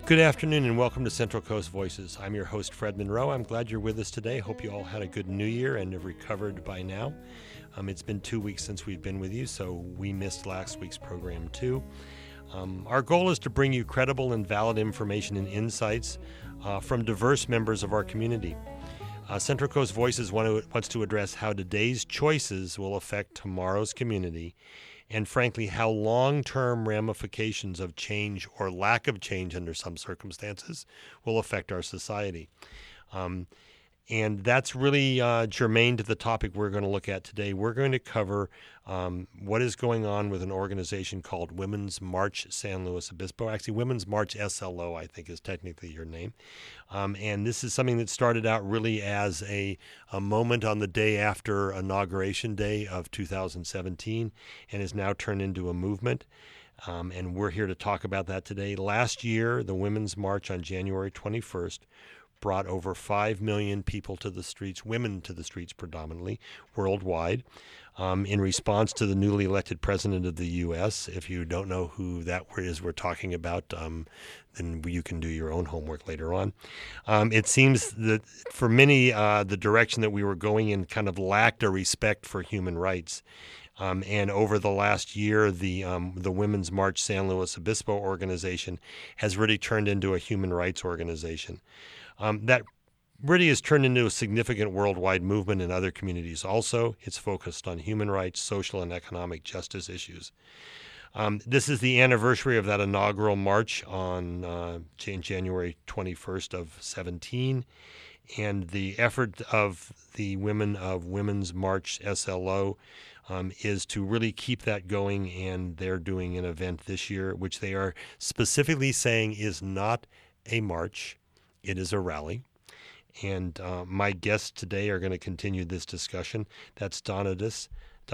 Good afternoon and welcome to Central Coast Voices. I'm your host, Fred Monroe. I'm glad you're with us today. Hope you all had a good new year and have recovered by now. It's been 2 weeks since we've been with you, so we missed last week's program too. Our goal is to bring you credible and valid information and insights from diverse members of our community. Central Coast Voices wants to address how today's choices will affect tomorrow's community, and frankly, how long-term ramifications of change or lack of change under some circumstances will affect our society. And that's really germane to the topic we're going to look at today. We're going to cover what is going on with an organization called Women's March San Luis Obispo. Actually, Women's March SLO, I think, is technically your name. And this is something that started out really as a moment on the day after Inauguration Day of 2017 and has now turned into a movement. And we're here to talk about that today. Last year, the Women's March on January 21st brought over 5 million people to the streets, women to the streets predominantly, worldwide, in response to the newly elected president of the U.S. If you don't know who that is we're talking about, then you can do your own homework later on. It seems that for many, the direction that we were going in kind of lacked a respect for human rights. And over the last year, the Women's March San Luis Obispo organization has really turned into a human rights organization. That really has turned into a significant worldwide movement in other communities also. It's focused on human rights, social and economic justice issues. This is the anniversary of that inaugural march on January 21st of 17. And the effort of the women of Women's March SLO is to really keep that going, and they're doing an event this year, which they are specifically saying is not a march. It is a rally. And my guests today are going to continue this discussion. That's Dawn Addis,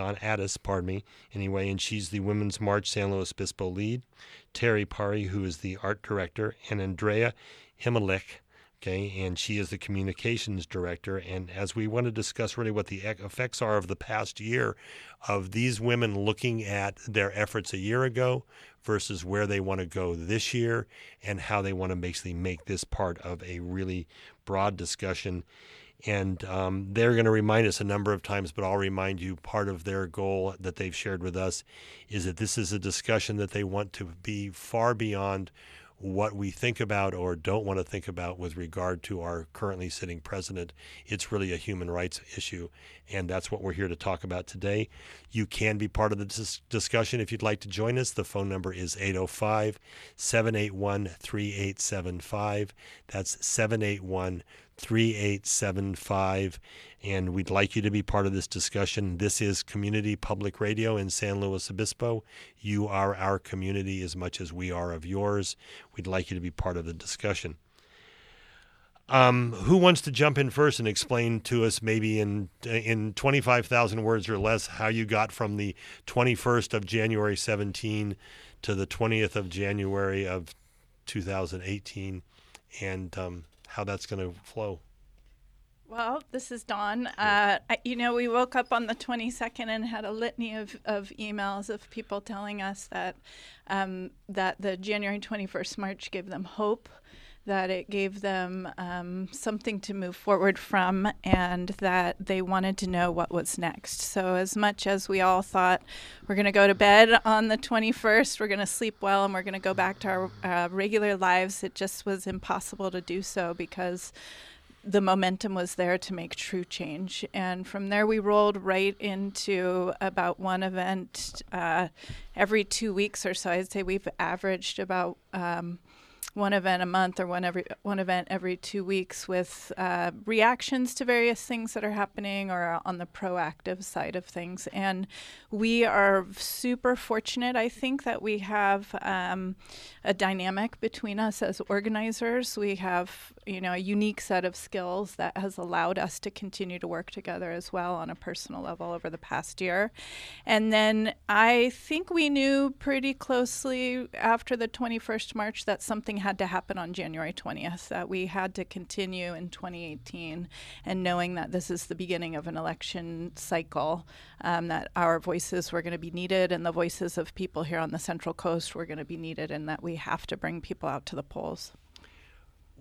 anyway, and she's the Women's March San Luis Obispo lead. Terry Pari, who is the art director, and Andrea Himelech, and she is the communications director. And as we want to discuss really what the effects are of the past year of these women looking at their efforts a year ago versus where they want to go this year and how they want to basically make this part of a really broad discussion. And they're going to remind us a number of times, but I'll remind you, part of their goal that they've shared with us is that this is a discussion that they want to be far beyond what we think about or don't want to think about with regard to our currently sitting president. It's really a human rights issue, and that's what we're here to talk about today. You can be part of the discussion if you'd like to join us. The phone number is 805-781-3875. That's 781-3875, and we'd like you to be part of this discussion. This is Community Public Radio in San Luis Obispo. You are our community as much as we are of yours. We'd like you to be part of the discussion. Who wants to jump in first and explain to us, maybe in 25,000 words or less, how you got from the 21st of January 17 to the 20th of January of 2018, and how that's going to flow? Well, this is Dawn. We woke up on the 22nd and had a litany of emails of people telling us that the January 21st March gave them hope, that it gave them something to move forward from, and that they wanted to know what was next. So as much as we all thought we're going to go to bed on the 21st, we're going to sleep well, and we're going to go back to our regular lives, it just was impossible to do so because the momentum was there to make true change. And from there, we rolled right into about one event every 2 weeks or so. I'd say we've averaged about one event a month or one event every 2 weeks with reactions to various things that are happening or on the proactive side of things. And we are super fortunate, I think, that we have a dynamic between us as organizers. We have, a unique set of skills that has allowed us to continue to work together as well on a personal level over the past year. And then I think we knew pretty closely after the 21st March that something had to happen on January 20th, that we had to continue in 2018, and knowing that this is the beginning of an election cycle, that our voices were going to be needed and the voices of people here on the Central Coast were going to be needed, and that we have to bring people out to the polls.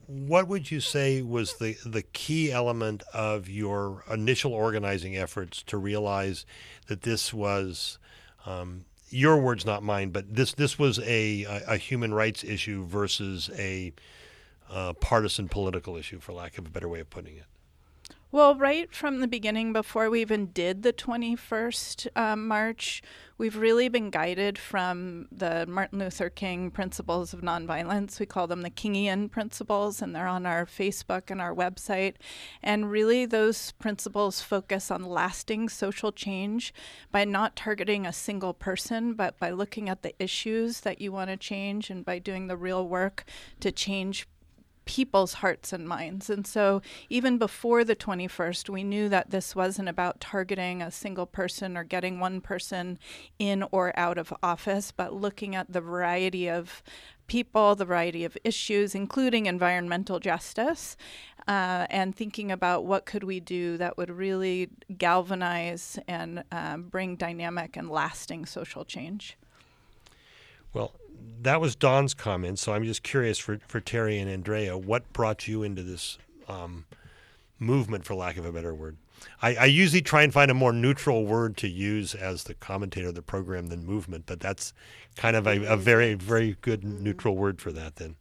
what would you say was the key element of your initial organizing efforts to realize that this was your words, not mine, but this was a human rights issue versus a partisan political issue, for lack of a better way of putting it? Well, right from the beginning, before we even did the 21st March, we've really been guided from the Martin Luther King principles of nonviolence. We call them the Kingian principles, and they're on our Facebook and our website. And really, those principles focus on lasting social change by not targeting a single person, but by looking at the issues that you want to change and by doing the real work to change people's hearts and minds. And so even before the 21st, we knew that this wasn't about targeting a single person or getting one person in or out of office, but looking at the variety of people, the variety of issues, including environmental justice, and thinking about what could we do that would really galvanize and bring dynamic and lasting social change. Well, that was Dawn's comment, so I'm just curious for Terry and Andrea, what brought you into this movement, for lack of a better word? I usually try and find a more neutral word to use as the commentator of the program than movement, but that's kind of a very, very good neutral word for that then.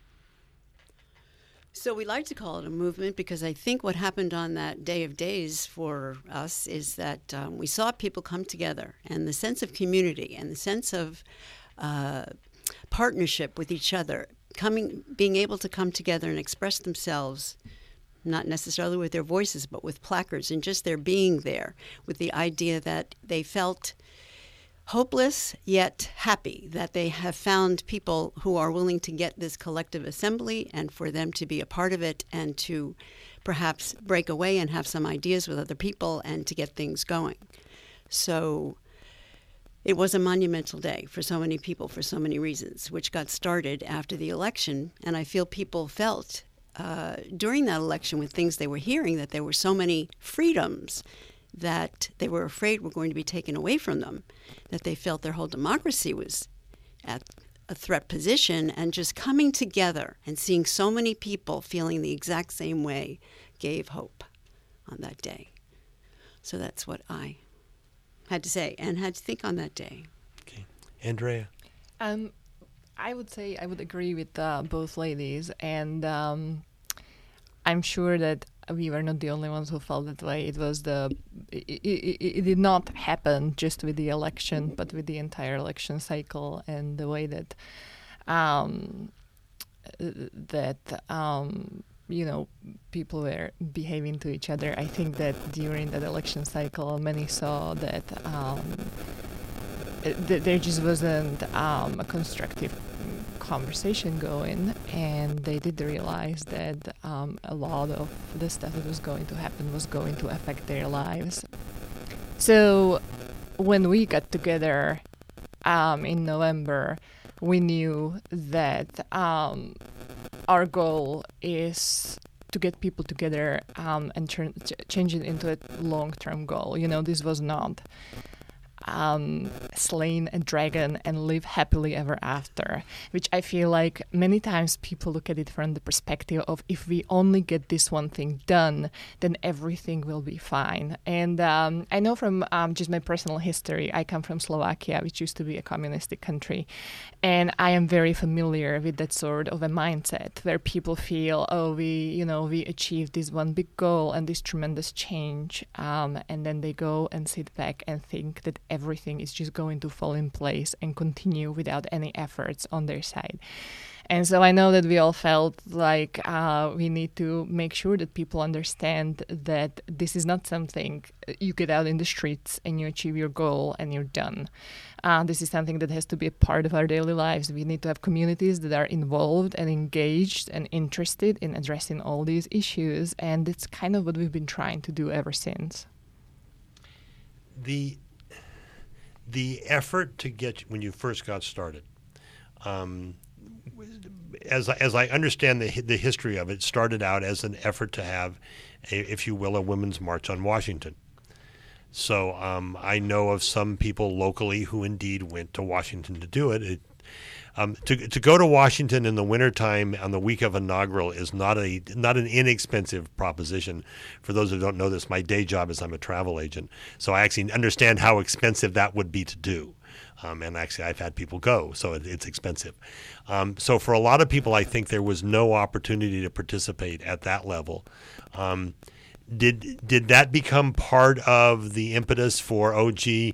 So we like to call it a movement because I think what happened on that day of days for us is that we saw people come together, and the sense of community and the sense of partnership with each other, being able to come together and express themselves, not necessarily with their voices, but with placards and just their being there, with the idea that they felt hopeless yet happy that they have found people who are willing to get this collective assembly and for them to be a part of it and to perhaps break away and have some ideas with other people and to get things going. So it was a monumental day for so many people for so many reasons, which got started after the election. And I feel people felt during that election with things they were hearing that there were so many freedoms that they were afraid were going to be taken away from them, that they felt their whole democracy was at a threat position, and just coming together and seeing so many people feeling the exact same way gave hope on that day. So that's what I had to say and had to think on that day. Okay. Andrea? I would say I would agree with both ladies, and I'm sure that we were not the only ones who felt that way. It was it did not happen just with the election, but with the entire election cycle and the way that people were behaving to each other. I think that during that election cycle, many saw that there just wasn't a constructive conversation going, and they did realize that a lot of the stuff that was going to happen was going to affect their lives. So when we got together in November, we knew that our goal is to get people together and change it into a long-term goal. This was not slaying a dragon and live happily ever after, which I feel like many times people look at it from the perspective of if we only get this one thing done, then everything will be fine. And I know from just my personal history, I come from Slovakia, which used to be a communistic country, and I am very familiar with that sort of a mindset where people feel, we achieved this one big goal and this tremendous change, and then they go and sit back and think that everything is just going to fall in place and continue without any efforts on their side. And so I know that we all felt like we need to make sure that people understand that this is not something you get out in the streets and you achieve your goal and you're done. This is something that has to be a part of our daily lives. We need to have communities that are involved and engaged and interested in addressing all these issues. And it's kind of what we've been trying to do ever since. The effort to get, when you first got started, as I understand the history of it, started out as an effort to have, if you will, a women's march on Washington. So I know of some people locally who indeed went to Washington to do it. To go to Washington in the wintertime on the week of inaugural is not an inexpensive proposition. For those who don't know this, my day job is I'm a travel agent, so I actually understand how expensive that would be to do. And actually, I've had people go, so it's expensive. So for a lot of people, I think there was no opportunity to participate at that level. Did that become part of the impetus for OG?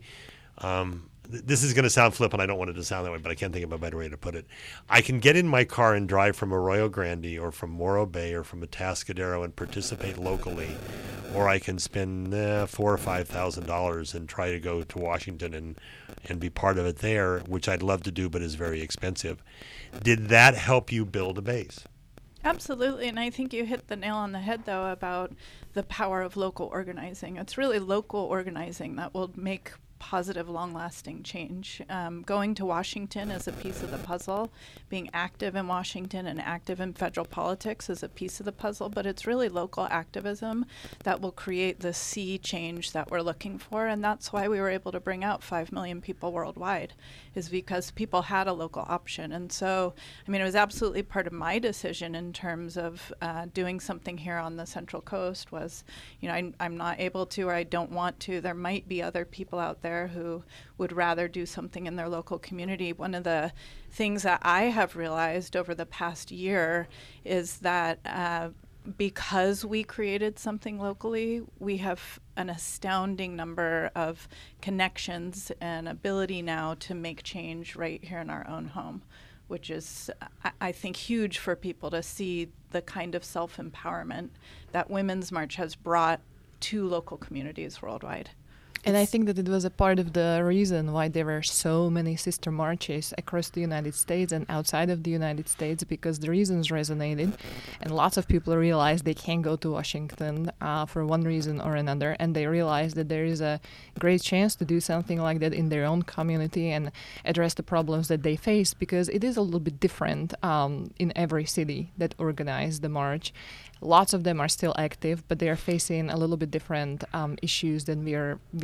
This is going to sound flippant. I don't want it to sound that way, but I can't think of a better way to put it. I can get in my car and drive from Arroyo Grande or from Morro Bay or from Atascadero and participate locally, or I can spend $4,000 or $5,000 and try to go to Washington and be part of it there, which I'd love to do, but is very expensive. Did that help you build a base? Absolutely, and I think you hit the nail on the head, though, about the power of local organizing. It's really local organizing that will make positive, long-lasting change. Going to Washington is a piece of the puzzle. Being active in Washington and active in federal politics is a piece of the puzzle, but it's really local activism that will create the sea change that we're looking for, and that's why we were able to bring out 5 million people worldwide, is because people had a local option. And so, I mean, it was absolutely part of my decision in terms of doing something here on the Central Coast was, you know, I'm not able to, or I don't want to. There might be other people out there who would rather do something in their local community. One of the things that I have realized over the past year is that because we created something locally, we have an astounding number of connections and ability now to make change right here in our own home, which is, I think, huge for people to see the kind of self-empowerment that Women's March has brought to local communities worldwide. And I think that it was a part of the reason why there were so many sister marches across the United States and outside of the United States, because the reasons resonated and lots of people realized they can't go to Washington for one reason or another, and they realized that there is a great chance to do something like that in their own community and address the problems that they face, because it is a little bit different in every city that organized the march. Lots of them are still active, but they are facing a little bit different issues than we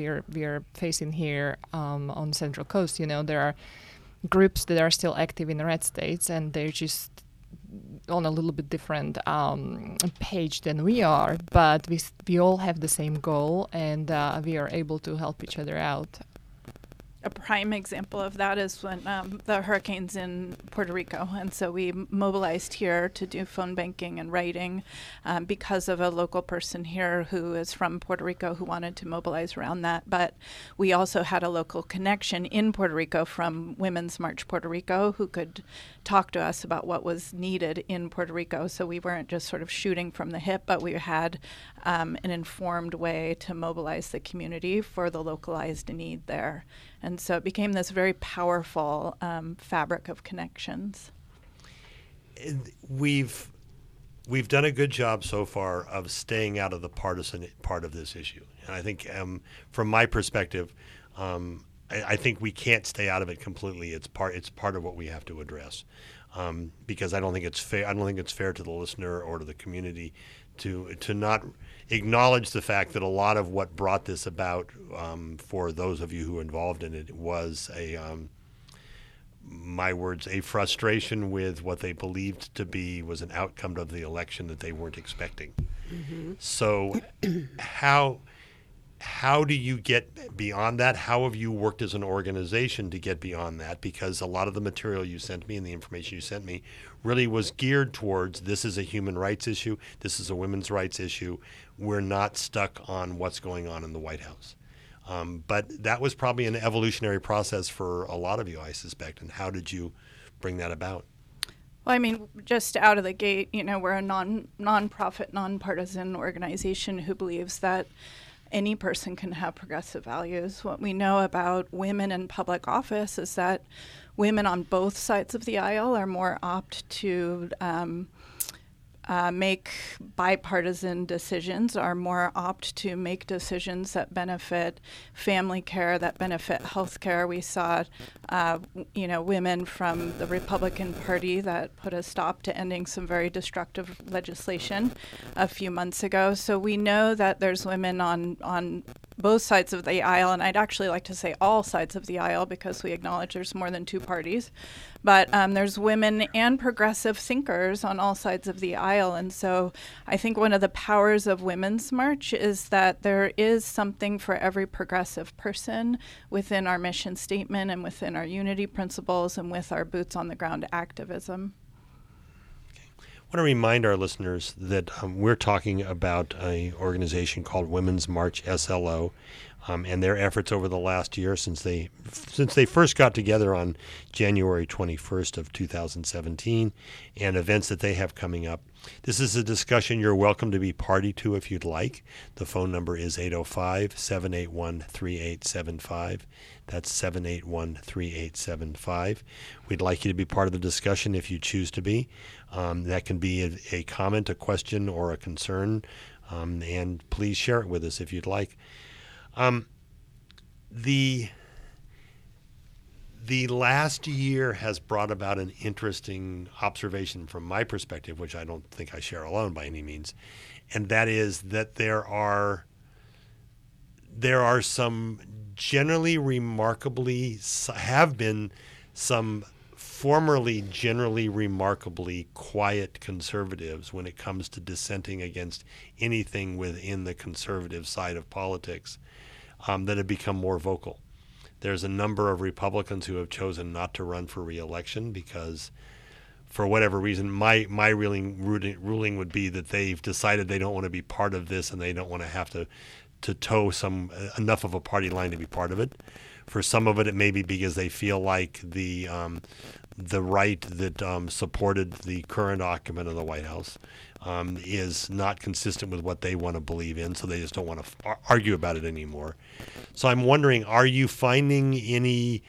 are facing here on Central Coast. You know, there are groups that are still active in the red states, and they're just on a little bit different page than we are. But we all have the same goal, and we are able to help each other out. A prime example of that is when the hurricanes in Puerto Rico, and so we mobilized here to do phone banking and writing because of a local person here who is from Puerto Rico who wanted to mobilize around that. But we also had a local connection in Puerto Rico from Women's March Puerto Rico who could talk to us about what was needed in Puerto Rico. So we weren't just sort of shooting from the hip, but we had an informed way to mobilize the community for the localized need there. And so it became this very powerful fabric of connections. We've done a good job so far of staying out of the partisan part of this issue. And I think from my perspective, I think we can't stay out of it completely. It's part of what we have to address, because I don't think it's fair. I don't think it's fair to the listener or to the community to not acknowledge the fact that a lot of what brought this about, for those of you who were involved in it, was a frustration with what they believed to be was an outcome of the election that they weren't expecting. Mm-hmm. So how do you get beyond that? How have you worked as an organization to get beyond that? Because a lot of the material you sent me and the information you sent me really was geared towards, this is a human rights issue, this is a women's rights issue. We're not stuck on what's going on in the White House. But that was probably an evolutionary process for a lot of you, I suspect. And how did you bring that about? Well, I mean, just out of the gate, you know, we're a nonprofit, nonpartisan organization who believes that any person can have progressive values. What we know about women in public office is that women on both sides of the aisle are more apt to make bipartisan decisions, are more apt to make decisions that benefit family care, that benefit health care. We saw, women from the Republican Party that put a stop to ending some very destructive legislation a few months ago. So we know that there's women on both sides of the aisle, and I'd actually like to say all sides of the aisle because we acknowledge there's more than two parties. But there's women and progressive thinkers on all sides of the aisle. And so I think one of the powers of Women's March is that there is something for every progressive person within our mission statement and within our unity principles and with our boots on the ground activism. I want to remind our listeners that we're talking about an organization called Women's March SLO, and their efforts over the last year since they first got together on January 21st of 2017, and events that they have coming up. This is a discussion you're welcome to be party to if you'd like. The phone number is 805-781-3875. That's 781-3875. We'd like you to be part of the discussion if you choose to be. That can be a comment, a question, or a concern, and please share it with us if you'd like. The last year has brought about an interesting observation from my perspective, which I don't think I share alone by any means, and that is that there are some generally remarkably have been some formerly generally remarkably quiet conservatives when it comes to dissenting against anything within the conservative side of politics that have become more vocal. There's a number of Republicans who have chosen not to run for re-election because, for whatever reason, my ruling would be that they've decided they don't want to be part of this and they don't want to have to toe enough of a party line to be part of it. For some of it may be because they feel like the right that supported the current occupant of the White House is not consistent with what they want to believe in, so they just don't want to argue about it anymore. So I'm wondering, are you finding any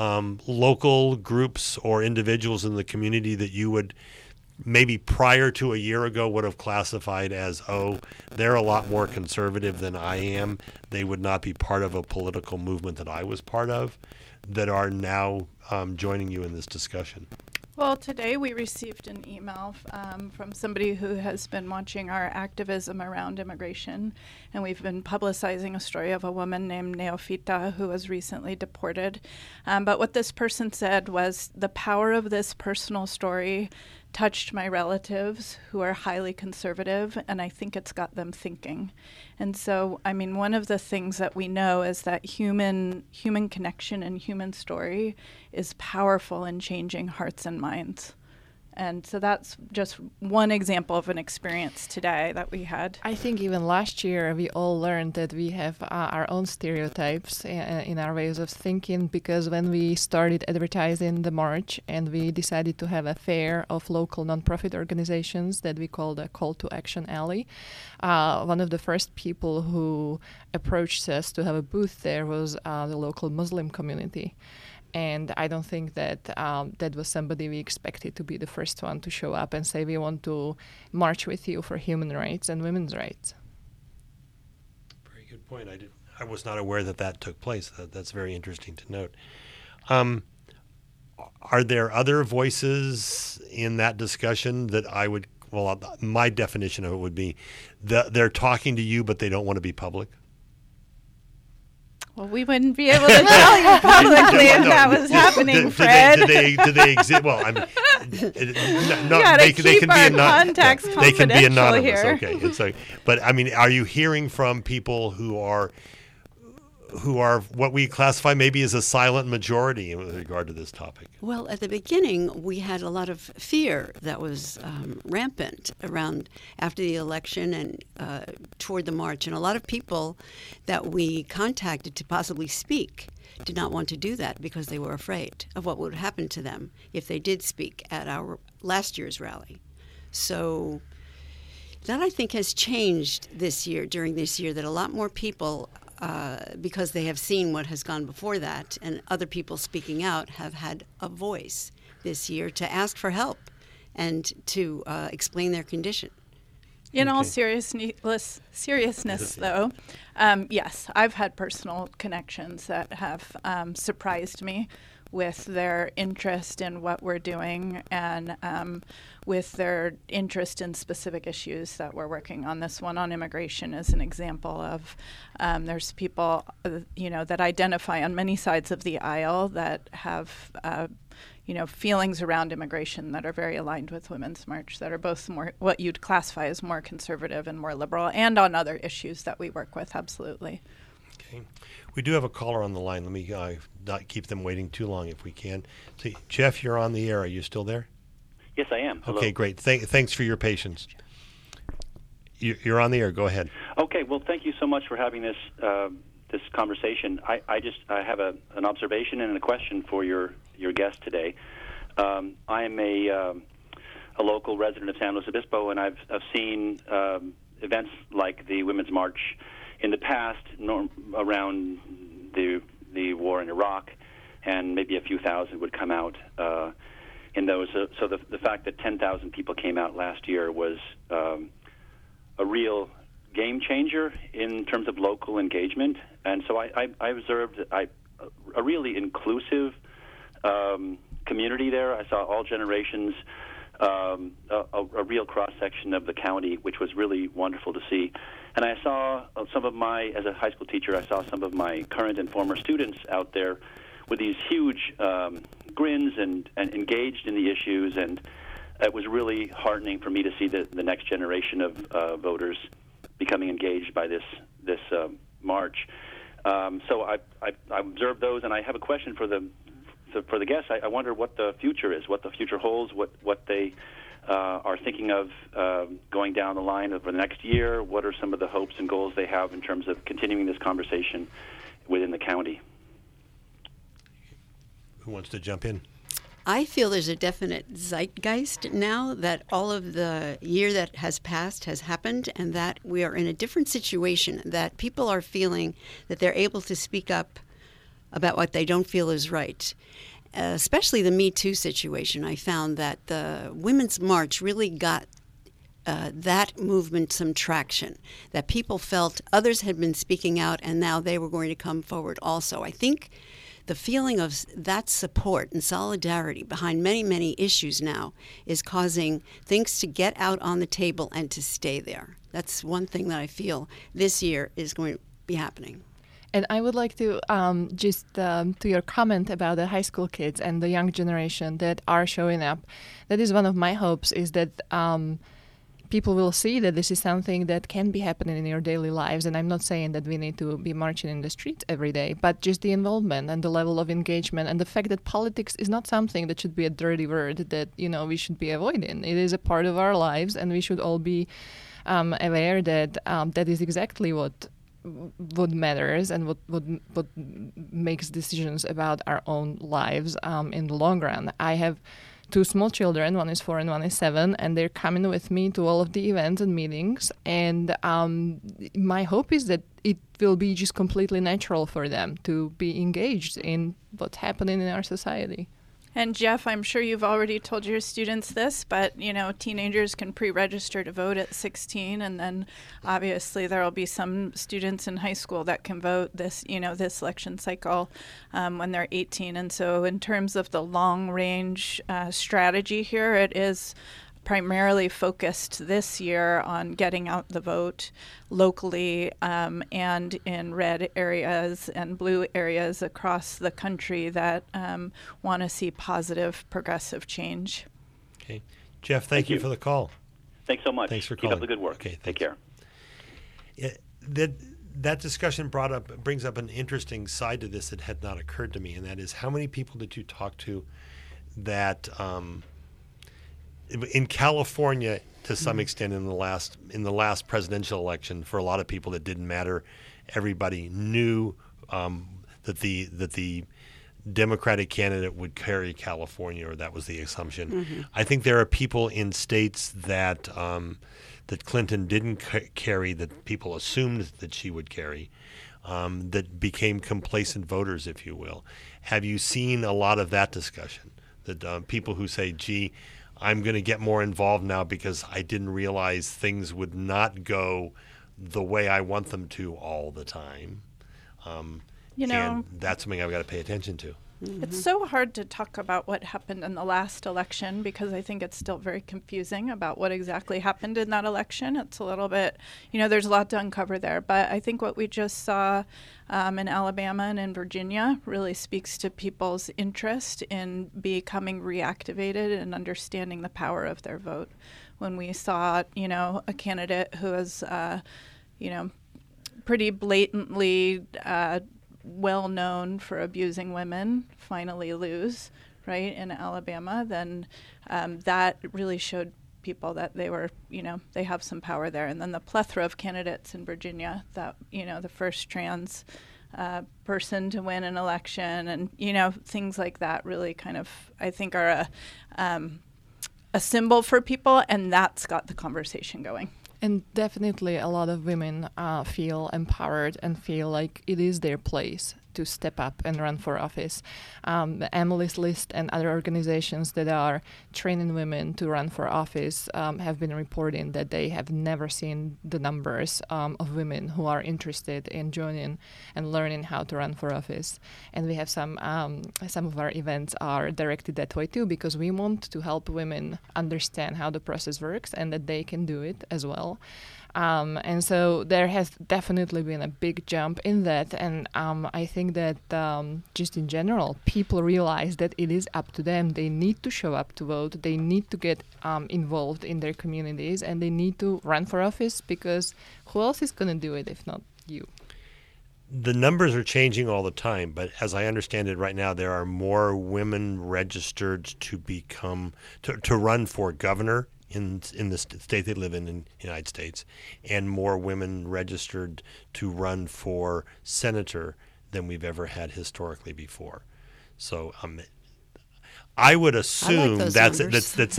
local groups or individuals in the community that you would maybe prior to a year ago would have classified as, they're a lot more conservative than I am, they would not be part of a political movement that I was part of, that are now joining you in this discussion? Well, today we received an email from somebody who has been watching our activism around immigration, and we've been publicizing a story of a woman named Neofita who was recently deported. But what this person said was, the power of this personal story touched my relatives who are highly conservative, and I think it's got them thinking. And so, I mean, one of the things that we know is that human connection and human story is powerful in changing hearts and minds. And so that's just one example of an experience today that we had. I think even last year we all learned that we have our own stereotypes in our ways of thinking, because when we started advertising the march and we decided to have a fair of local nonprofit organizations that we called a Call to Action Alley, one of the first people who approached us to have a booth there was the local Muslim community. And I don't think that that was somebody we expected to be the first one to show up and say, we want to march with you for human rights and women's rights. Very good point. I was not aware that took place. That's very interesting to note. Are there other voices in that discussion that my definition of it would be they're talking to you, but they don't want to be public? Well, we wouldn't be able to tell you publicly if that was happening, Fred. Do they exist? Well, I mean, they can be contacts confidential they can be anonymous. here. Okay, but I mean, are you hearing from people who are what we classify maybe as a silent majority with regard to this topic? Well, at the beginning, we had a lot of fear that was rampant around after the election and toward the march. And a lot of people that we contacted to possibly speak did not want to do that because they were afraid of what would happen to them if they did speak at our last year's rally. So that, I think, has changed during this year, that a lot more people, because they have seen what has gone before that, and other people speaking out, have had a voice this year to ask for help and to explain their condition. In all seriousness, though, yes, I've had personal connections that have surprised me with their interest in what we're doing and with their interest in specific issues that we're working on. This one on immigration is an example of there's people, that identify on many sides of the aisle that have feelings around immigration that are very aligned with Women's March, that are both more what you'd classify as more conservative and more liberal, and on other issues that we work with, absolutely. Okay. We do have a caller on the line. Let me not keep them waiting too long if we can. So, Jeff, you're on the air. Are you still there? Yes, I am. Hello. Okay, great. Thanks for your patience. You're on the air. Go ahead. Okay. Well, thank you so much for having this this conversation. I have an observation and a question for your guest today. I am a local resident of San Luis Obispo, and I've seen events like the Women's March in the past around the war in Iraq, and maybe a few thousand would come out in those. So the fact that 10,000 people came out last year was a real game changer in terms of local engagement. And so I observed a really inclusive community there. I saw all generations, a real cross-section of the county, which was really wonderful to see. And I saw as a high school teacher, I saw some of my current and former students out there with these huge grins and engaged in the issues, and it was really heartening for me to see the next generation of voters becoming engaged by this march. So I observed those, and I have a question for the guests. I wonder what the future is, what the future holds, what they are thinking of going down the line over the next year. What are some of the hopes and goals they have in terms of continuing this conversation within the county? Who wants to jump in? I feel there's a definite zeitgeist now that all of the year that has passed has happened, and that we are in a different situation, that people are feeling that they're able to speak up about what they don't feel is right. Especially the Me Too situation. I found that the Women's March really got that movement some traction, that people felt others had been speaking out and now they were going to come forward also. I think the feeling of that support and solidarity behind many, many issues now is causing things to get out on the table and to stay there. That's one thing that I feel this year is going to be happening. And I would like to to your comment about the high school kids and the young generation that are showing up. That is one of my hopes, is that people will see that this is something that can be happening in your daily lives. And I'm not saying that we need to be marching in the streets every day, but just the involvement and the level of engagement and the fact that politics is not something that should be a dirty word that, we should be avoiding. It is a part of our lives, and we should all be aware that that is exactly what matters and what makes decisions about our own lives in the long run. I have 2 small children, one is 4 and one is 7, and they're coming with me to all of the events and meetings. And my hope is that it will be just completely natural for them to be engaged in what's happening in our society. And Jeff, I'm sure you've already told your students this, but teenagers can pre-register to vote at 16, and then obviously there will be some students in high school that can vote this election cycle when they're 18. And so, in terms of the long-range strategy here, it is primarily focused this year on getting out the vote locally and in red areas and blue areas across the country that want to see positive progressive change. Okay. Jeff, thank you for the call. Thanks so much. Thanks for calling. calling. Keep up the good work. Okay, take care. That discussion brings up an interesting side to this that had not occurred to me, and that is, how many people did you talk to that in California, to some extent, in the last presidential election, for a lot of people it didn't matter. Everybody knew that the Democratic candidate would carry California, or that was the assumption. Mm-hmm. I think there are people in states that that Clinton didn't carry, that people assumed that she would carry, that became complacent voters, if you will. Have you seen a lot of that discussion? That people who say, gee, I'm going to get more involved now because I didn't realize things would not go the way I want them to all the time. And that's something I've got to pay attention to. It's so hard to talk about what happened in the last election because I think it's still very confusing about what exactly happened in that election. It's a little bit, there's a lot to uncover there. But I think what we just saw in Alabama and in Virginia really speaks to people's interest in becoming reactivated and understanding the power of their vote. When we saw, a candidate who was, pretty blatantly well known for abusing women finally lose, right, in Alabama, then that really showed people that they were, they have some power there. And then the plethora of candidates in Virginia that, the first trans person to win an election and, things like that really kind of, I think, are a symbol for people, and that's got the conversation going. And definitely a lot of women feel empowered and feel like it is their place to step up and run for office. Emily's List and other organizations that are training women to run for office have been reporting that they have never seen the numbers of women who are interested in joining and learning how to run for office. And we have some of our events are directed that way too, because we want to help women understand how the process works and that they can do it as well. And so there has definitely been a big jump in that. And I think that just in general, people realize that it is up to them. They need to show up to vote. They need to get involved in their communities, and they need to run for office, because who else is going to do it if not you? The numbers are changing all the time, but as I understand it right now, there are more women registered to run for governor in the state they live in the United States, and more women registered to run for senator than we've ever had historically before. So I would assume that's a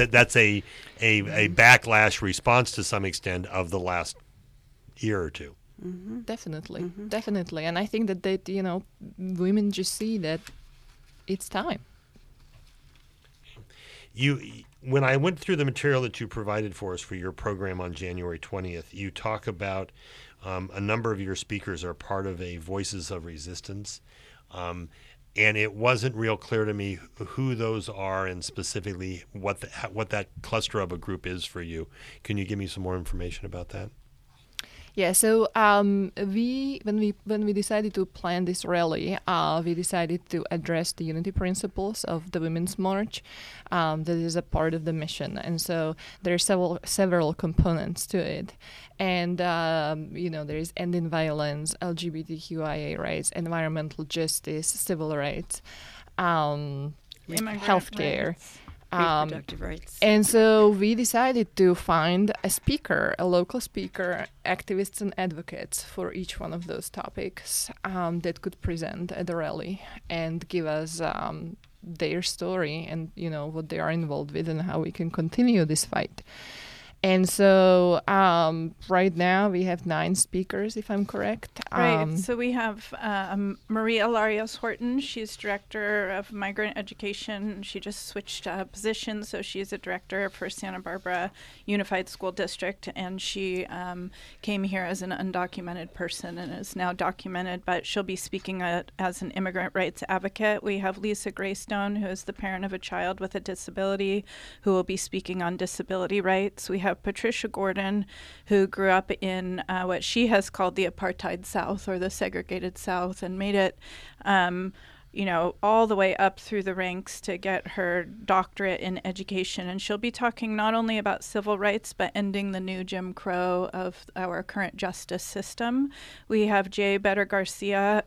backlash response to some extent of the last year or two. Mm-hmm. Definitely. And I think that women just see that it's time. When I went through the material that you provided for us for your program on January 20th, you talk about a number of your speakers are part of a Voices of Resistance, and it wasn't real clear to me who those are and specifically what that cluster of a group is for you. Can you give me some more information about that? Yeah, so when we decided to plan this rally, we decided to address the unity principles of the Women's March. That is a part of the mission, and so there are several components to it. And there is ending violence, LGBTQIA rights, environmental justice, civil rights, healthcare. Rights. Reproductive rights. And so we decided to find a local speaker, activists and advocates for each one of those topics that could present at the rally and give us their story and, what they are involved with and how we can continue this fight. And so right now we have 9 speakers, if I'm correct. Right. So we have Maria Larios Horton. She's director of migrant education. She just switched positions, so she's a director for Santa Barbara Unified School District, and she came here as an undocumented person and is now documented, but she'll be speaking as an immigrant rights advocate. We have Lisa Greystone, who is the parent of a child with a disability, who will be speaking on disability rights. We have Patricia Gordon, who grew up in what she has called the apartheid South or the segregated South, and made it, all the way up through the ranks to get her doctorate in education. And she'll be talking not only about civil rights, but ending the new Jim Crow of our current justice system. We have Jay Better Garcia,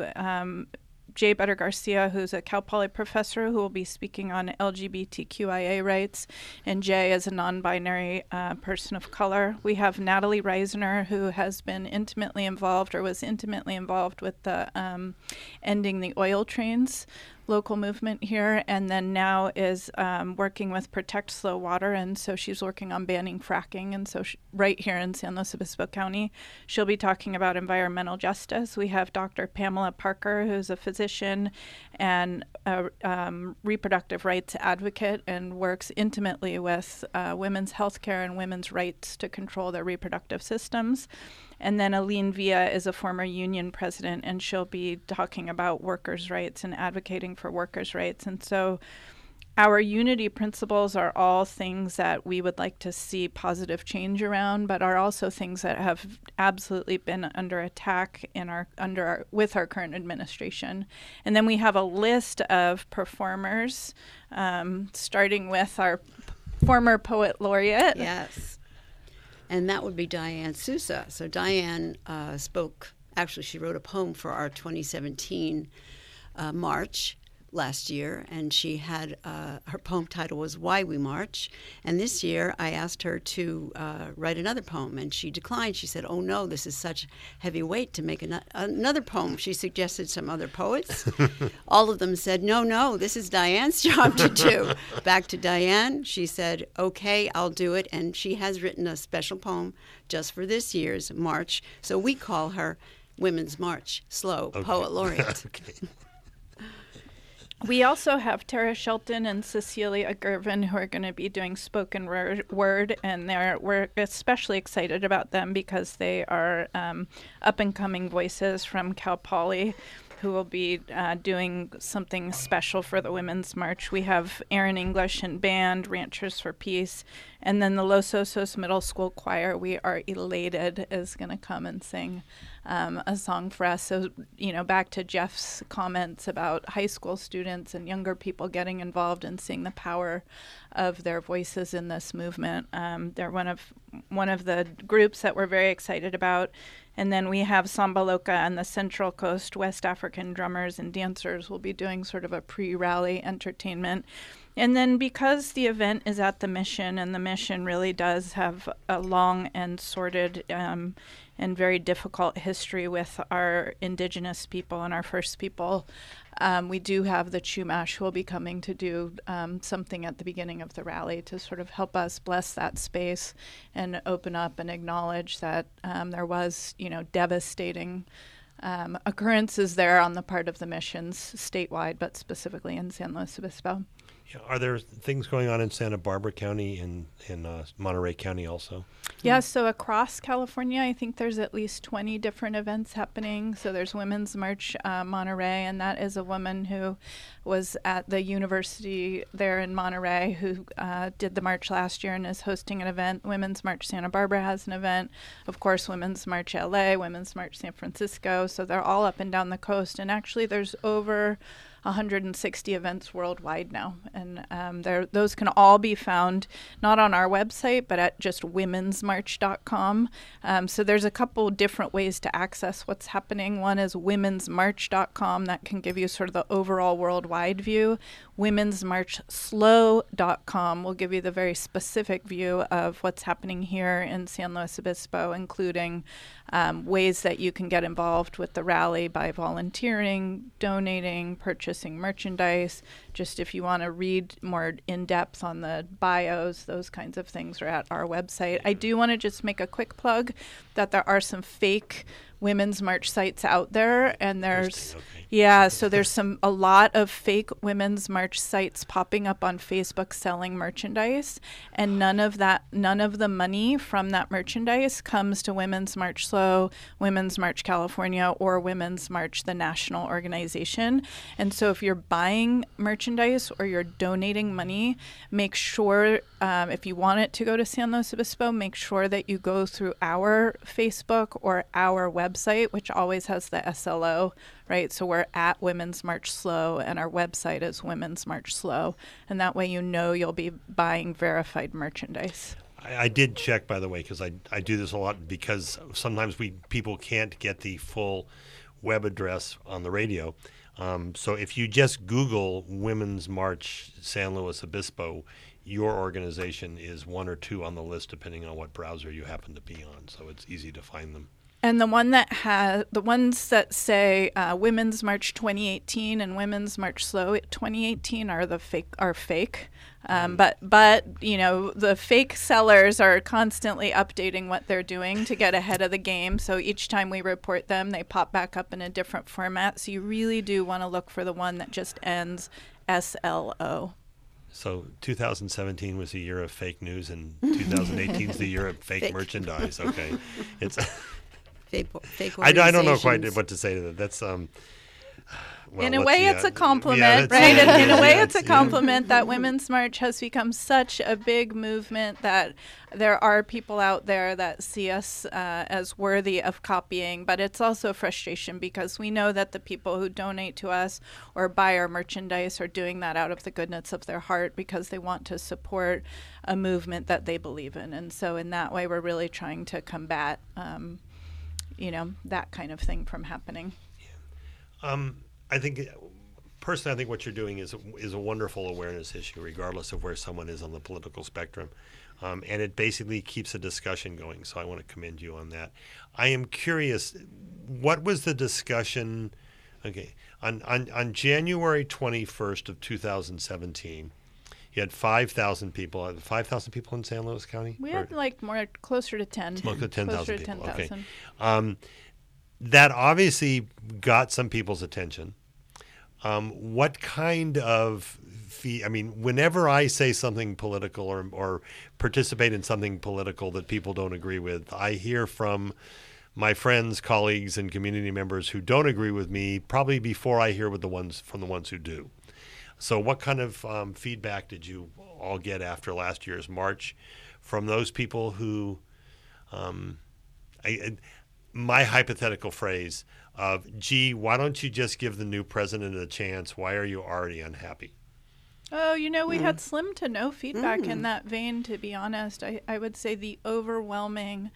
who's a Cal Poly professor, who will be speaking on LGBTQIA rights, and Jay is a non-binary person of color. We have Natalie Reisner, who has been intimately involved with the ending the oil trains local movement here, and then now is working with Protect Slow Water, and so she's working on banning fracking, and so right here in San Luis Obispo County, she'll be talking about environmental justice. We have Dr. Pamela Parker, who's a physician and a reproductive rights advocate and works intimately with women's health care and women's rights to control their reproductive systems. And then Aline Villa is a former union president, and she'll be talking about workers' rights and advocating fighting for workers' rights. And so our unity principles are all things that we would like to see positive change around, but are also things that have absolutely been under attack with our current administration. And then we have a list of performers, starting with our former poet laureate. Yes. And that would be Diane Sousa. So Diane she wrote a poem for our 2017 March last year, and she had her poem title was Why We March. And this year I asked her to write another poem, and she declined. She said, "Oh no, this is such heavy weight to make another poem." She suggested some other poets. All of them said, no, this is Diane's job to do. Back to Diane. She said, okay, I'll do it. And she has written a special poem just for this year's March. So we call her Women's March Slow Poet Laureate. Okay. We also have Tara Shelton and Cecilia Gervin, who are going to be doing spoken word, and we're especially excited about them because they are up-and-coming voices from Cal Poly who will be doing something special for the Women's March. We have Aaron English and band, Ranchers for Peace, and then the Los Osos Middle School Choir, We Are Elated, is going to come and sing a song for us. So, back to Jeff's comments about high school students and younger people getting involved and seeing the power of their voices in this movement. They're one of the groups that we're very excited about. And then we have Samba Loca and the Central Coast West African drummers and dancers will be doing sort of a pre-rally entertainment. And then because the event is at the Mission, and the Mission really does have a long and sordid and very difficult history with our indigenous people and our First People, we do have the Chumash who will be coming to do something at the beginning of the rally to sort of help us bless that space and open up and acknowledge that there was, devastating occurrences there on the part of the missions statewide, but specifically in San Luis Obispo. Yeah, are there things going on in Santa Barbara County and in Monterey County also? Yeah, so across California, I think there's at least 20 different events happening. So there's Women's March Monterey, and that is a woman who was at the university there in Monterey who did the march last year and is hosting an event. Women's March Santa Barbara has an event. Of course, Women's March LA, Women's March San Francisco. So they're all up and down the coast. And actually, there's over 160 events worldwide now, and those can all be found not on our website but at just womensmarch.com. So there's a couple different ways to access what's happening. One is womensmarch.com, that can give you sort of the overall worldwide view. womensmarchslow.com will give you the very specific view of what's happening here in San Luis Obispo, including ways that you can get involved with the rally by volunteering, donating, purchasing merchandise. Just if you want to read more in depth on the bios, those kinds of things are at our website. I do want to just make a quick plug that there are some fake Women's March sites out there, and there's so there's a lot of fake Women's March sites popping up on Facebook selling merchandise, and none of the money from that merchandise comes to Women's March Slow, Women's March California, or Women's March, the national organization. And so if you're buying merchandise or you're donating money, make sure if you want it to go to San Luis Obispo, make sure that you go through our Facebook or our website, which always has the SLO, right? So we're at Women's March Slow, and our website is Women's March Slow. And that way you'll be buying verified merchandise. I did check, by the way, because I do this a lot because sometimes people can't get the full web address on the radio. So if you just Google Women's March San Luis Obispo, your organization is one or two on the list depending on what browser you happen to be on. So it's easy to find them. And the ones that say Women's March 2018 and Women's March Slow 2018 are fake. But the fake sellers are constantly updating what they're doing to get ahead of the game. So each time we report them, they pop back up in a different format. So you really do want to look for the one that just ends SLO. So 2017 was the year of fake news, and 2018 is the year of fake merchandise. Okay, it's fake I don't know quite what to say to that. That's well, in a let's way, see, it's a compliment, yeah, right? In a way, yeah, it's a compliment that Women's March has become such a big movement that there are people out there that see us as worthy of copying. But it's also a frustration because we know that the people who donate to us or buy our merchandise are doing that out of the goodness of their heart because they want to support a movement that they believe in. And so in that way, we're really trying to combat, that kind of thing from happening. I think, personally, I think what you're doing is a wonderful awareness issue, regardless of where someone is on the political spectrum. And it basically keeps a discussion going. So I want to commend you on that. I am curious, what was the discussion? Okay, on January 21st of 2017, you had 5,000 people. 5,000 people in San Luis County? We had closer to 10. Closer to 10,000 Closer to people. 10,000. Okay. That obviously got some people's attention. What kind of whenever I say something political or participate in something political that people don't agree with, I hear from my friends, colleagues, and community members who don't agree with me probably before I hear from the ones who do. So what kind of feedback did you all get after last year's march from those people who, my hypothetical phrase of, gee, why don't you just give the new president a chance? Why are you already unhappy? Oh, we had slim to no feedback in that vein, to be honest. I would say the overwhelming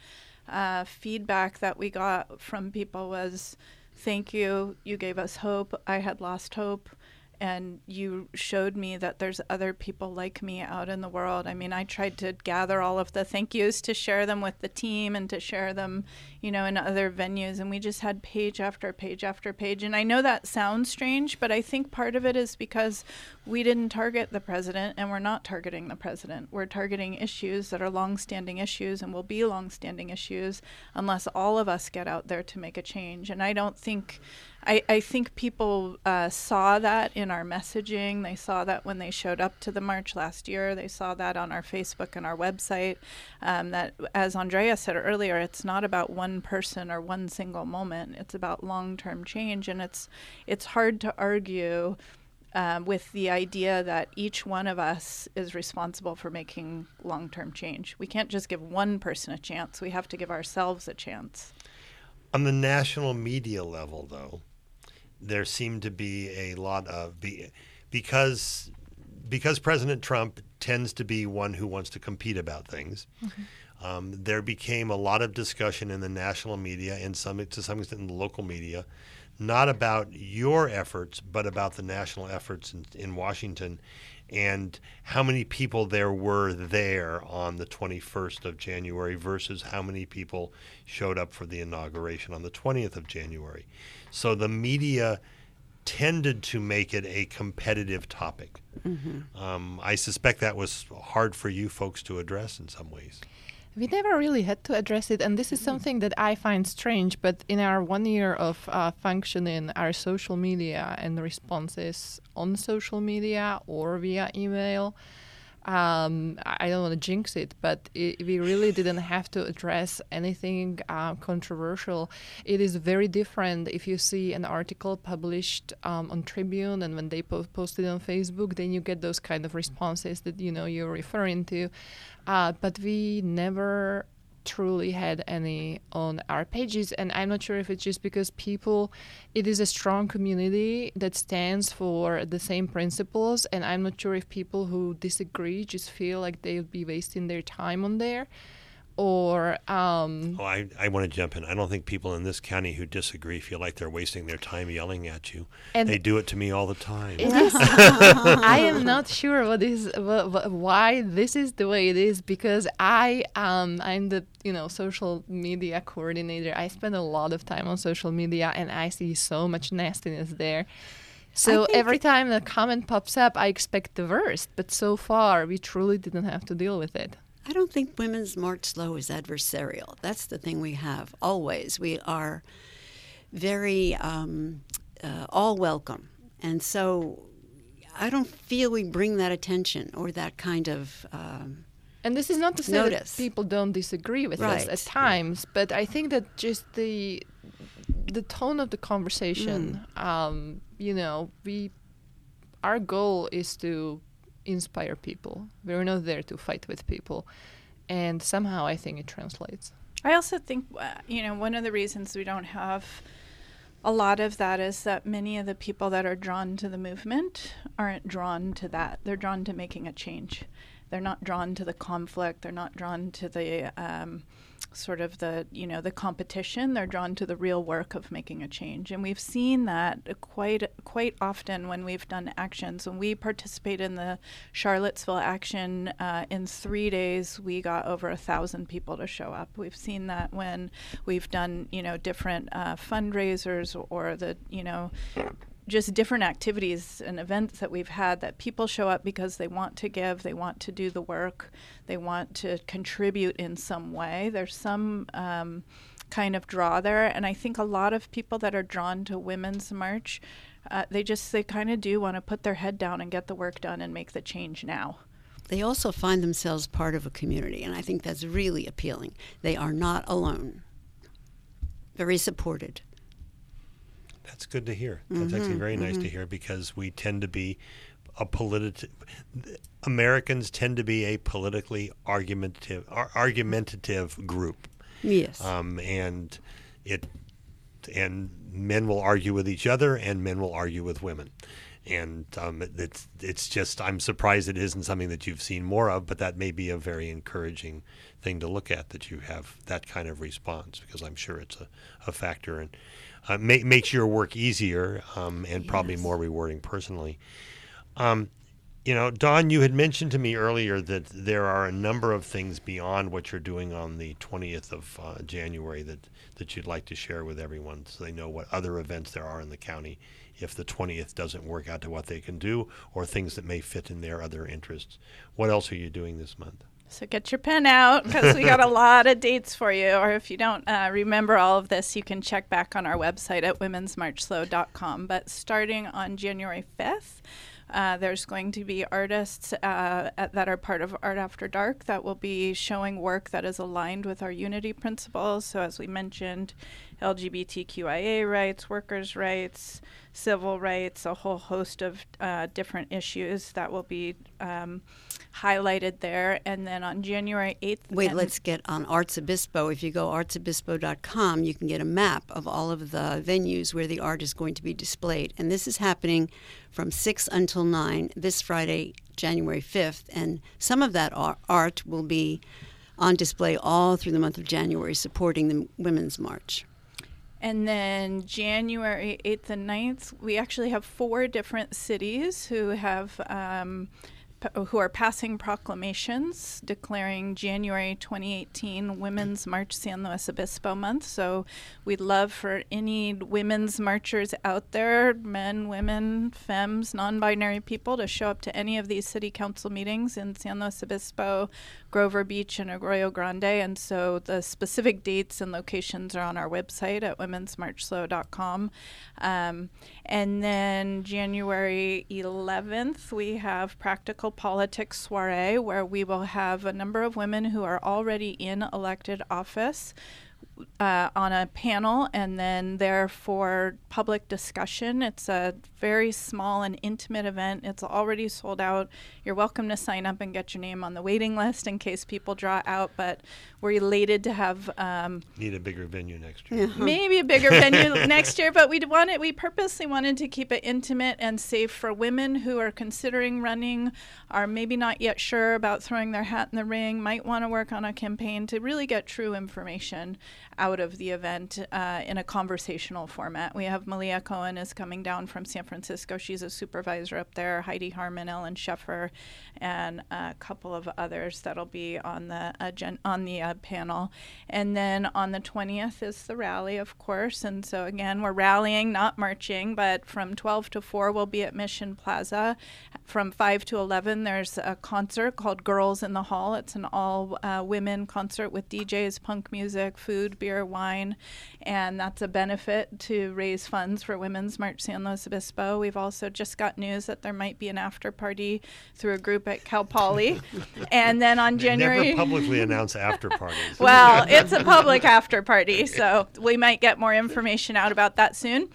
feedback that we got from people was, thank you, you gave us hope. I had lost hope. And you showed me that there's other people like me out in the world. I mean, I tried to gather all of the thank yous to share them with the team and to share them, in other venues. And we just had page after page after page. And I know that sounds strange, but I think part of it is because we didn't target the president, and we're not targeting the president. We're targeting issues that are longstanding issues and will be longstanding issues unless all of us get out there to make a change. And I don't think... I think people saw that in our messaging. They saw that when they showed up to the march last year. They saw that on our Facebook and our website. That, as Andrea said earlier, it's not about one person or one single moment. It's about long-term change, and it's hard to argue with the idea that each one of us is responsible for making long-term change. We can't just give one person a chance. We have to give ourselves a chance. On the national media level, though, there seemed to be a lot of because President Trump tends to be one who wants to compete about things. There became a lot of discussion in the national media and to some extent in the local media, not about your efforts, but about the national efforts in Washington and how many people there were there on the 21st of January versus how many people showed up for the inauguration on the 20th of January. So the media tended to make it a competitive topic. I suspect that was hard for you folks to address in some ways. We never really had to address it, and this is something that I find strange, but in our 1 year of functioning, our social media and responses on social media or via email, I don't want to jinx it, but we really didn't have to address anything controversial. It is very different if you see an article published on Tribune, and when they post it on Facebook, then you get those kind of responses that you're referring to. But we never truly had any on our pages, and I'm not sure if it's just because it is a strong community that stands for the same principles, and I'm not sure if people who disagree just feel like they would be wasting their time on there, or I want to jump in. I don't think people in this county who disagree feel like they're wasting their time yelling at you. And they do it to me all the time. I am not sure why this is the way it is, because I'm the social media coordinator. I spend a lot of time on social media, and I see so much nastiness there. So every time a comment pops up, I expect the worst. But so far, we truly didn't have to deal with it. I don't think Women's March Slow is adversarial. That's the thing we have always. We are very all welcome. And so I don't feel we bring that attention or that kind of and this is not to say notice. That people don't disagree with us at times, but I think that just the tone of the conversation our goal is to inspire people. We're not there to fight with people. And somehow I think it translates. I also think, one of the reasons we don't have a lot of that is that many of the people that are drawn to the movement aren't drawn to that. They're drawn to making a change. They're not drawn to the conflict. They're not drawn to the the competition. They're drawn to the real work of making a change. And we've seen that quite often when we've done actions. When we participate in the Charlottesville action, in 3 days, we got over 1,000 people to show up. We've seen that when we've done, different fundraisers or just different activities and events that we've had, that people show up because they want to give, they want to do the work, they want to contribute in some way. There's some kind of draw there, and I think a lot of people that are drawn to Women's March, they kind of do want to put their head down and get the work done and make the change now. They also find themselves part of a community, and I think that's really appealing. They are not alone. Very supported. That's good to hear. That's actually very nice to hear, because we tend to be Americans tend to be a politically argumentative group. Yes. And men will argue with each other, and men will argue with women. And it's just, I'm surprised it isn't something that you've seen more of, but that may be a very encouraging thing to look at, that you have that kind of response, because I'm sure it's a factor, and makes your work easier, and probably more rewarding personally. Dawn, you had mentioned to me earlier that there are a number of things beyond what you're doing on the 20th of January that you'd like to share with everyone, so they know what other events there are in the county if the 20th doesn't work out to what they can do, or things that may fit in their other interests. What else are you doing this month? So get your pen out, because we got a lot of dates for you. Or if you don't remember all of this, you can check back on our website at womensmarchslow.com. But starting on January 5th, there's going to be artists that are part of Art After Dark that will be showing work that is aligned with our unity principles. So as we mentioned, LGBTQIA rights, workers' rights, civil rights, a whole host of different issues that will be highlighted there. And then on January 8th... Wait, let's get on Arts Obispo. If you go artsobispo.com, you can get a map of all of the venues where the art is going to be displayed. And this is happening from 6 until 9 this Friday, January 5th. And some of that art will be on display all through the month of January, supporting the Women's March. And then January 8th and 9th, we actually have 4 different cities who are passing proclamations declaring January 2018 Women's March San Luis Obispo Month. So we'd love for any women's marchers out there, men, women, femmes, non-binary people, to show up to any of these city council meetings in San Luis Obispo, Grover Beach, and Arroyo Grande. And so the specific dates and locations are on our website at womensmarchslow.com. And then January 11th, we have Practical Politics Soiree, where we will have a number of women who are already in elected office on a panel, and then there for public discussion. It's a very small and intimate event. It's already sold out. You're welcome to sign up and get your name on the waiting list in case people draw out, but we're elated to have... Need a bigger venue next year. Maybe a bigger venue next year, but we purposely wanted to keep it intimate and safe for women who are considering running, are maybe not yet sure about throwing their hat in the ring, might want to work on a campaign, to really get true information out of the event in a conversational format. We have Malia Cohen is coming down from San Francisco. She's a supervisor up there, Heidi Harmon, Ellen Sheffer, and a couple of others that'll be on the panel. And then on the 20th is the rally, of course. And so again, we're rallying, not marching, but from 12 to 4 we'll be at Mission Plaza. From 5 to 11 there's a concert called Girls in the Hall. It's an all women concert with DJs, punk music, food, beer, wine, and that's a benefit to raise funds for Women's March San Luis Obispo. We've also just got news that there might be an after party through a group at Cal Poly. And then on January... Never publicly announce after parties. Well, it's a public after party, so we might get more information out about that soon.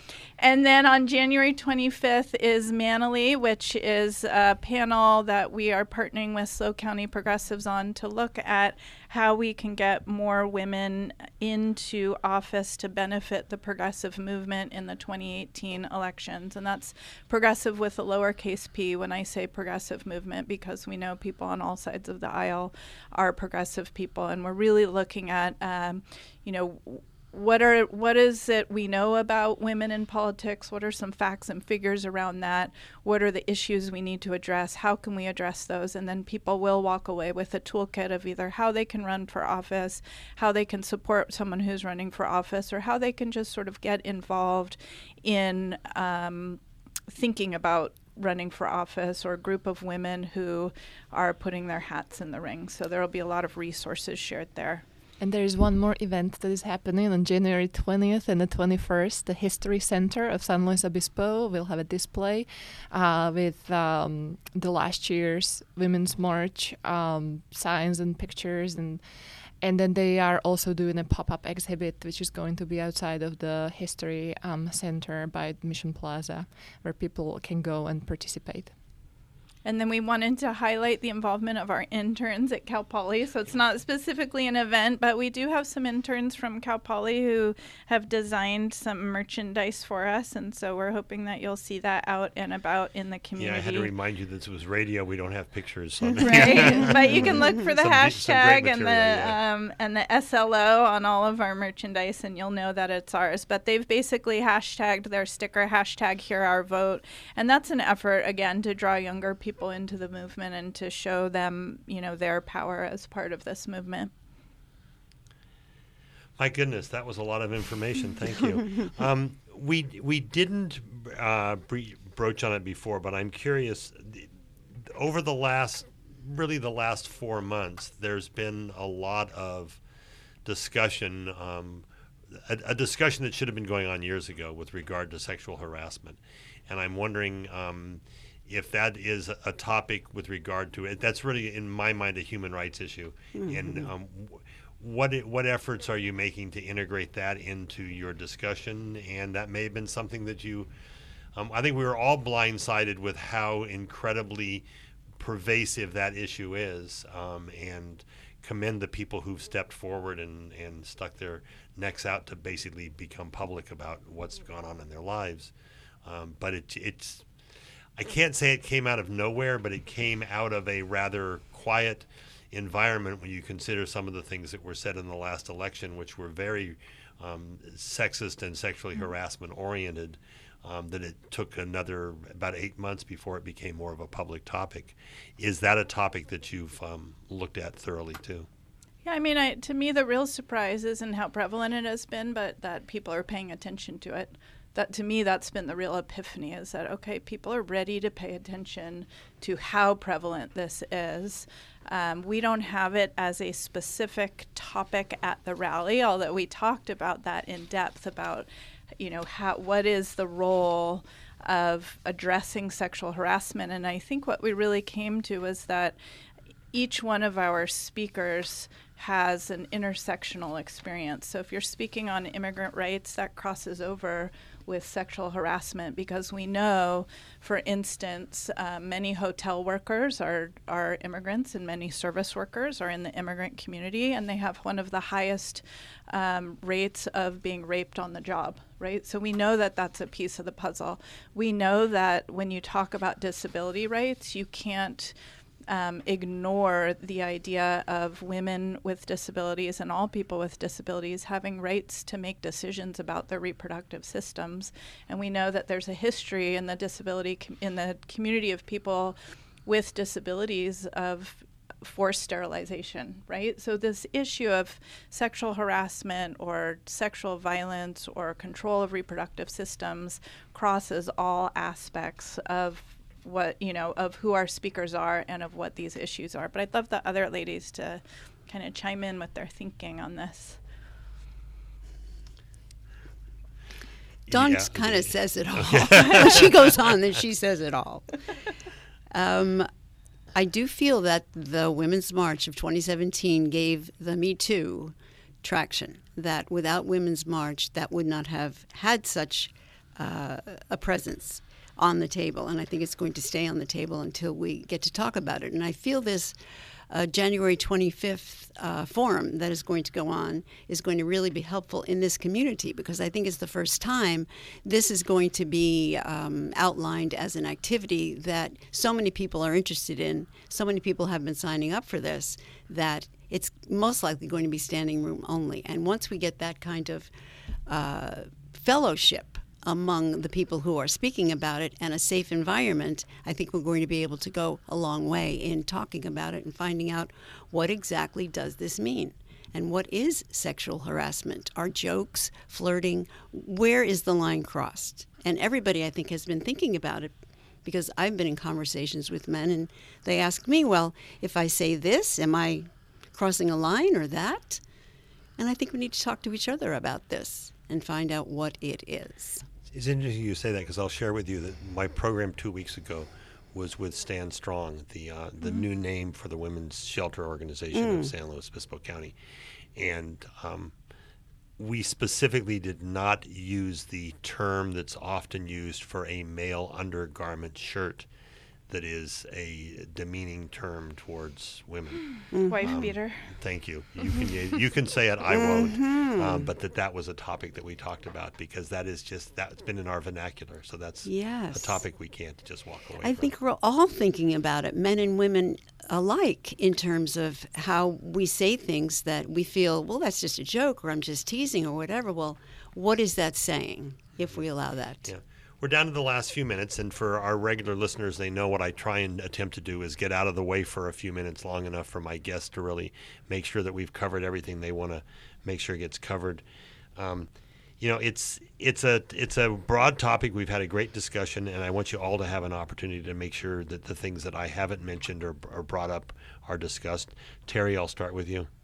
And then on January 25th is Manly, which is a panel that we are partnering with SLO County Progressives on to look at how we can get more women into office to benefit the progressive movement in the 2018 elections. And that's progressive with a lowercase p when I say progressive movement, because we know people on all sides of the aisle are progressive people. And we're really looking at, what is it we know about women in politics? What are some facts and figures around that? What are the issues we need to address? How can we address those? And then people will walk away with a toolkit of either how they can run for office, how they can support someone who's running for office, or how they can just sort of get involved in thinking about running for office, or a group of women who are putting their hats in the ring. So there will be a lot of resources shared there. And there is one more event that is happening on January 20th and the 21st. The History Center of San Luis Obispo will have a display with the last year's Women's March signs and pictures. And then they are also doing a pop-up exhibit, which is going to be outside of the History Center by Mission Plaza, where people can go and participate. And then we wanted to highlight the involvement of our interns at Cal Poly. So it's not specifically an event, but we do have some interns from Cal Poly who have designed some merchandise for us. And so we're hoping that you'll see that out and about in the community. Yeah, I had to remind you that this was radio. We don't have pictures. So right, but you can look for the some hashtag great material, and the SLO on all of our merchandise, and you'll know that it's ours. But they've basically hashtagged their sticker, hashtag Hear Our Vote. And that's an effort, again, to draw younger people into the movement and to show them, their power as part of this movement. My goodness, that was a lot of information. Thank you. We didn't broach on it before, but I'm curious. Over the last 4 months, there's been a lot of discussion, a discussion that should have been going on years ago with regard to sexual harassment, and I'm wondering. If that is a topic with regard to it, that's really, in my mind, a human rights issue. Mm-hmm. And what efforts are you making to integrate that into your discussion? And that may have been something that you, I think we were all blindsided with how incredibly pervasive that issue is, and commend the people who've stepped forward and stuck their necks out to basically become public about what's gone on in their lives. But it's I can't say it came out of nowhere, but it came out of a rather quiet environment when you consider some of the things that were said in the last election, which were very sexist and sexually harassment oriented, that it took about 8 months before it became more of a public topic. Is that a topic that you've looked at thoroughly too? Yeah, I mean, to me, the real surprise isn't how prevalent it has been, but that people are paying attention to it. That, to me, that's been the real epiphany, is that, okay, people are ready to pay attention to how prevalent this is. We don't have it as a specific topic at the rally, although we talked about that in depth about, what is the role of addressing sexual harassment. And I think what we really came to was that each one of our speakers has an intersectional experience. So if you're speaking on immigrant rights, that crosses over with sexual harassment, because we know, for instance, many hotel workers are immigrants, and many service workers are in the immigrant community, and they have one of the highest rates of being raped on the job, right? So we know that that's a piece of the puzzle. We know that when you talk about disability rights, you can't ignore the idea of women with disabilities and all people with disabilities having rights to make decisions about their reproductive systems. And we know that there's a history in the in the community of people with disabilities of forced sterilization, right? So this issue of sexual harassment or sexual violence or control of reproductive systems crosses all aspects of of who our speakers are and of what these issues are. But I'd love the other ladies to kind of chime in with their thinking on this. Dawn kind of says it all. When she goes on, then she says it all. I do feel that the Women's March of 2017 gave the Me Too traction, that without Women's March, that would not have had such a presence on the table, and I think it's going to stay on the table until we get to talk about it. And I feel this January 25th forum that is going to go on is going to really be helpful in this community, because I think it's the first time this is going to be outlined as an activity that so many people are interested in. So many people have been signing up for this that it's most likely going to be standing room only. And once we get that kind of fellowship among the people who are speaking about it and a safe environment, I think we're going to be able to go a long way in talking about it and finding out what exactly does this mean and what is sexual harassment. Are jokes, flirting, where is the line crossed? And everybody, I think, has been thinking about it, because I've been in conversations with men and they ask me, well, if I say this, am I crossing a line or that? And I think we need to talk to each other about this and find out what it is. It's interesting you say that, because I'll share with you that my program 2 weeks ago was with Stand Strong, the new name for the women's shelter organization of San Luis Obispo County. And we specifically did not use the term that's often used for a male undergarment shirt that is a demeaning term towards women. Wife beater. Thank you. You can say it. I won't. But that was a topic that we talked about, because that's been in our vernacular. So that's a topic we can't just walk away from. I think we're all thinking about it, men and women alike, in terms of how we say things that we feel, well, that's just a joke, or I'm just teasing, or whatever. Well, what is that saying if we allow that? Yeah. We're down to the last few minutes, and for our regular listeners, they know what I try and attempt to do is get out of the way for a few minutes, long enough for my guests to really make sure that we've covered everything they want to make sure gets covered. It's a broad topic. We've had a great discussion, and I want you all to have an opportunity to make sure that the things that I haven't mentioned or brought up are discussed. Terry, I'll start with you.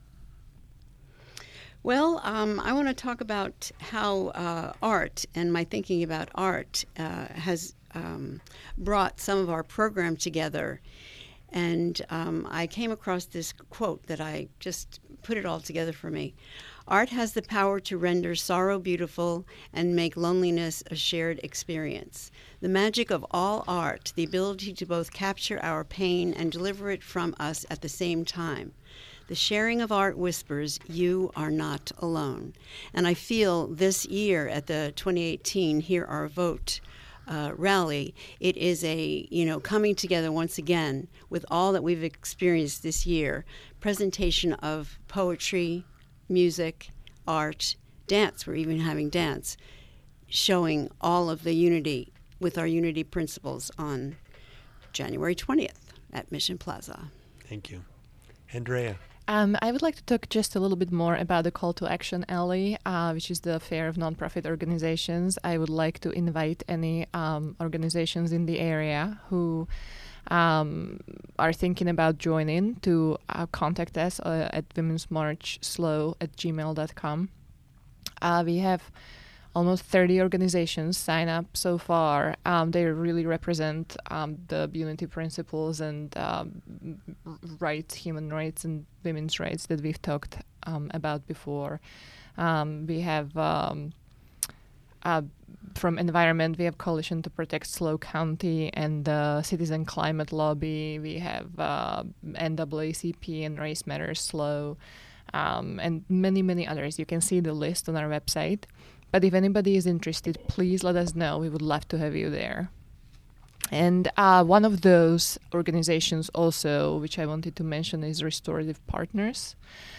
Well, I want to talk about how art and my thinking about art has brought some of our program together. And I came across this quote that I just put it all together for me. Art has the power to render sorrow beautiful and make loneliness a shared experience. The magic of all art, the ability to both capture our pain and deliver it from us at the same time. The sharing of art whispers, you are not alone. And I feel this year at the 2018 Hear Our Vote rally, it is a, coming together once again with all that we've experienced this year, presentation of poetry, music, art, dance. We're even having dance, showing all of the unity with our unity principles on January 20th at Mission Plaza. Thank you. Andrea. I would like to talk just a little bit more about the Call to Action Alley, which is the Fair of Nonprofit Organizations. I would like to invite any organizations in the area who are thinking about joining to contact us at womensmarchslow@gmail.com. We have almost 30 organizations sign up so far. They really represent the unity principles and rights, human rights and women's rights that we've talked about before. We have from environment, we have Coalition to Protect SLO County and the Citizen Climate Lobby. We have NAACP and Race Matters SLO, and many, many others. You can see the list on our website. But if anybody is interested, please let us know. We would love to have you there. And one of those organizations also, which I wanted to mention, is Restorative Partners.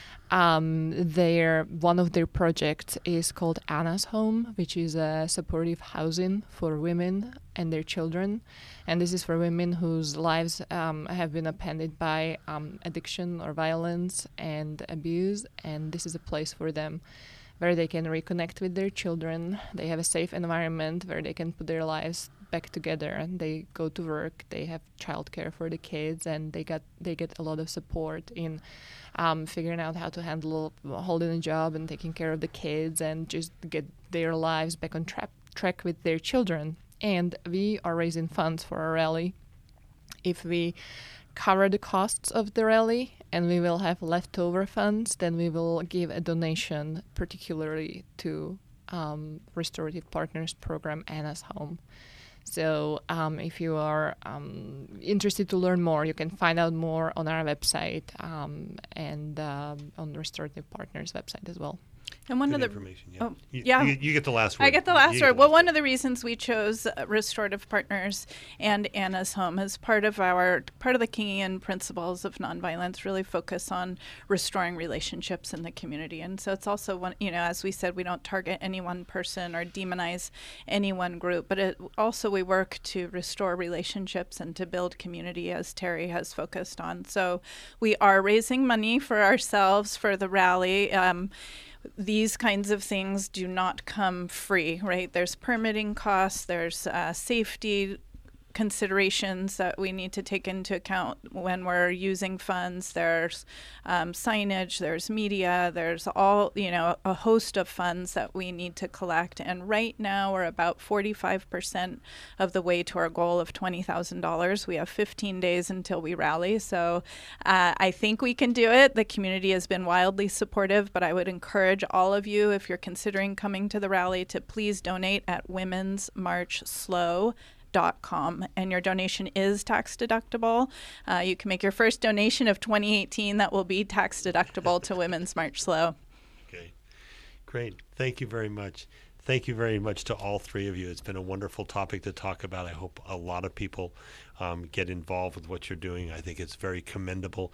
One of their projects is called Anna's Home, which is a supportive housing for women and their children. And this is for women whose lives have been upended by addiction or violence and abuse. And this is a place for them where they can reconnect with their children. They have a safe environment where they can put their lives back together, and they go to work. They have childcare for the kids, and they get a lot of support in figuring out how to handle holding a job and taking care of the kids and just get their lives back on track with their children. And we are raising funds for our rally. If we cover the costs of the rally and we will have leftover funds, then we will give a donation particularly to Restorative Partners Program, Anna's Home. So if you are interested to learn more, you can find out more on our website and on Restorative Partners website as well. And one Good of the information. Yeah. Oh, You, yeah. you get the last word. I get the last You word. Well, one of the reasons we chose Restorative Partners and Anna's Home is part of the Kingian principles of nonviolence really focus on restoring relationships in the community. And so it's also one, as we said, we don't target any one person or demonize any one group, but we work to restore relationships and to build community, as Terry has focused on. So we are raising money for ourselves for the rally. These kinds of things do not come free, right? There's permitting costs, there's safety considerations that we need to take into account when we're using funds. There's signage, there's media, there's a host of funds that we need to collect. And right now we're about 45% of the way to our goal of $20,000. We have 15 days until we rally. So I think we can do it. The community has been wildly supportive, but I would encourage all of you, if you're considering coming to the rally, to please donate at womensmarchslow.com, and your donation is tax deductible. You can make your first donation of 2018 that will be tax deductible to Women's March Slow. Okay, great. Thank you very much. Thank you very much to all three of you. It's been a wonderful topic to talk about. I hope a lot of people get involved with what you're doing. I think it's very commendable.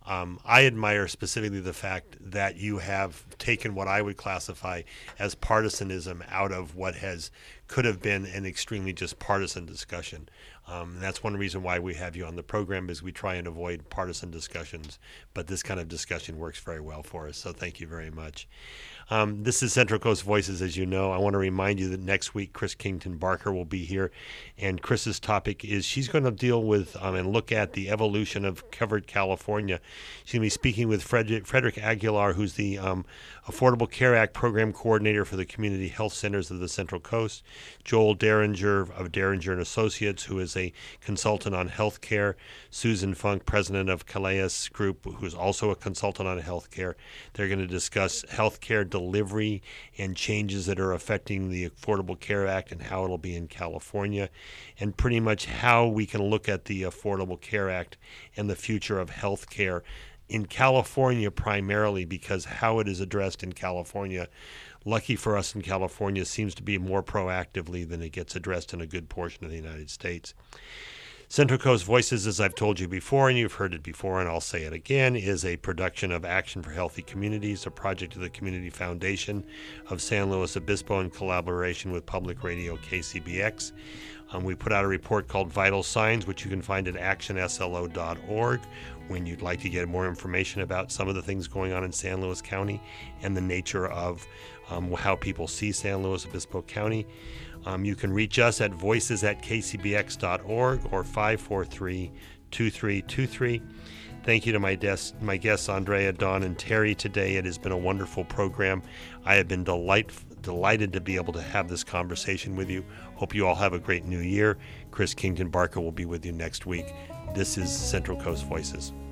I admire specifically the fact that you have taken what I would classify as partisanism out of what could have been an extremely just partisan discussion. And that's one reason why we have you on the program, is we try and avoid partisan discussions. But this kind of discussion works very well for us. So thank you very much. This is Central Coast Voices, as you know. I want to remind you that next week, Chris Kington Barker will be here. And Chris's topic is she's going to deal with and look at the evolution of covered California. She's going to be speaking with Frederick Aguilar, who's the Affordable Care Act Program Coordinator for the Community Health Centers of the Central Coast, Joel Derringer of Derringer & Associates, who is a consultant on health care, Susan Funk, president of Calais Group, who's also a consultant on health care. They're going to discuss health care delivery and changes that are affecting the Affordable Care Act and how it'll be in California, and pretty much how we can look at the Affordable Care Act and the future of health care in California, primarily because how it is addressed in California, lucky for us in California, seems to be more proactively than it gets addressed in a good portion of the United States. Central Coast Voices, as I've told you before, and you've heard it before, and I'll say it again, is a production of Action for Healthy Communities, a project of the Community Foundation of San Luis Obispo in collaboration with Public Radio KCBX. We put out a report called Vital Signs, which you can find at actionslo.org when you'd like to get more information about some of the things going on in San Luis County and the nature of how people see San Luis Obispo County. You can reach us at voices@kcbx.org or 543-2323. Thank you to my guests, Andrea, Dawn, and Terry today. It has been a wonderful program. I have been delighted to be able to have this conversation with you. Hope you all have a great new year. Chris Kington Barker will be with you next week. This is Central Coast Voices.